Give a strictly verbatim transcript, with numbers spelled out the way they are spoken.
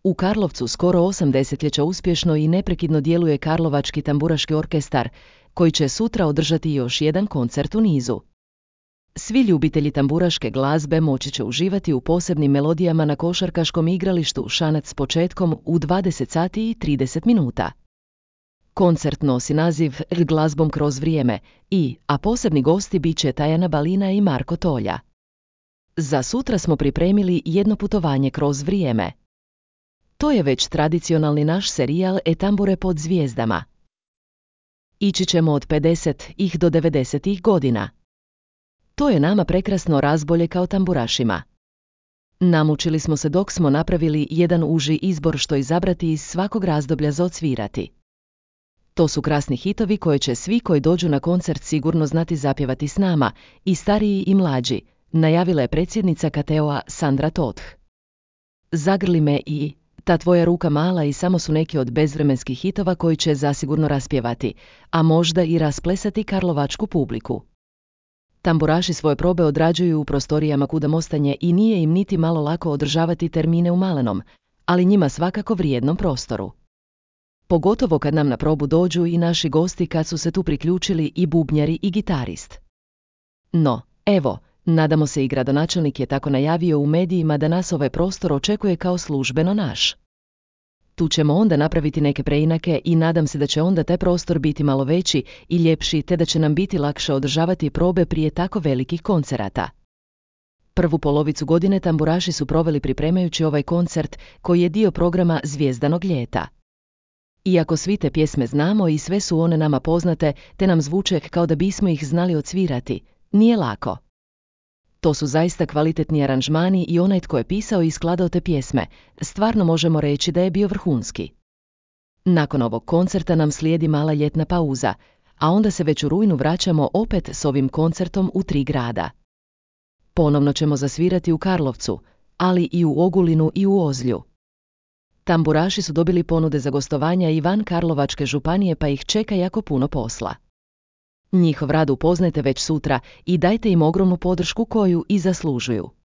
U Karlovcu skoro osam desetljeća uspješno i neprekidno djeluje Karlovački tamburaški orkestar, koji će sutra održati još jedan koncert u nizu. Svi ljubitelji tamburaške glazbe moći će uživati u posebnim melodijama na košarkaškom igralištu Šanac s početkom u dvadeset sati i trideset minuta. Koncert nosi naziv Glazbom kroz vrijeme i, a posebni gosti bit će Tajana Balina i Marko Tolja. Za sutra smo pripremili jedno putovanje kroz vrijeme. To je već tradicionalni naš serijal E-tambure pod zvijezdama. Ići ćemo od pedesetih do devedesetih godina. To je nama prekrasno razbolje kao tamburašima. Namučili smo se dok smo napravili jedan uži izbor što izabrati iz svakog razdoblja za odsvirati. To su krasni hitovi koje će svi koji dođu na koncert sigurno znati zapjevati s nama, i stariji i mlađi, najavila je predsjednica K T O-a Sandra Toth. Zagrli me i Ta tvoja ruka mala i samo su neki od bezvremenskih hitova koji će zasigurno raspjevati, a možda i rasplesati karlovačku publiku. Tamburaši svoje probe odrađuju u prostorijama kuda mostanje i nije im niti malo lako održavati termine u malenom, ali njima svakako vrijednom prostoru. Pogotovo kad nam na probu dođu i naši gosti kad su se tu priključili i bubnjari i gitarist. No, evo, nadamo se i gradonačelnik je tako najavio u medijima da nas ovaj prostor očekuje kao službeno naš. Tu ćemo onda napraviti neke preinake i nadam se da će onda taj prostor biti malo veći i ljepši te da će nam biti lakše održavati probe prije tako velikih koncerata. Prvu polovicu godine tamburaši su proveli pripremajući ovaj koncert koji je dio programa Zvijezdanog ljeta. Iako svi te pjesme znamo i sve su one nama poznate te nam zvuče kao da bismo ih znali odsvirati, nije lako. To su zaista kvalitetni aranžmani i onaj tko je pisao i skladao te pjesme, stvarno možemo reći da je bio vrhunski. Nakon ovog koncerta nam slijedi mala ljetna pauza, a onda se već u rujnu vraćamo opet s ovim koncertom u tri grada. Ponovno ćemo zasvirati u Karlovcu, ali i u Ogulinu i u Ozlju. Tamburaši su dobili ponude za gostovanja i van Karlovačke županije pa ih čeka jako puno posla. Njihov rad upoznajte već sutra i dajte im ogromnu podršku koju i zaslužuju.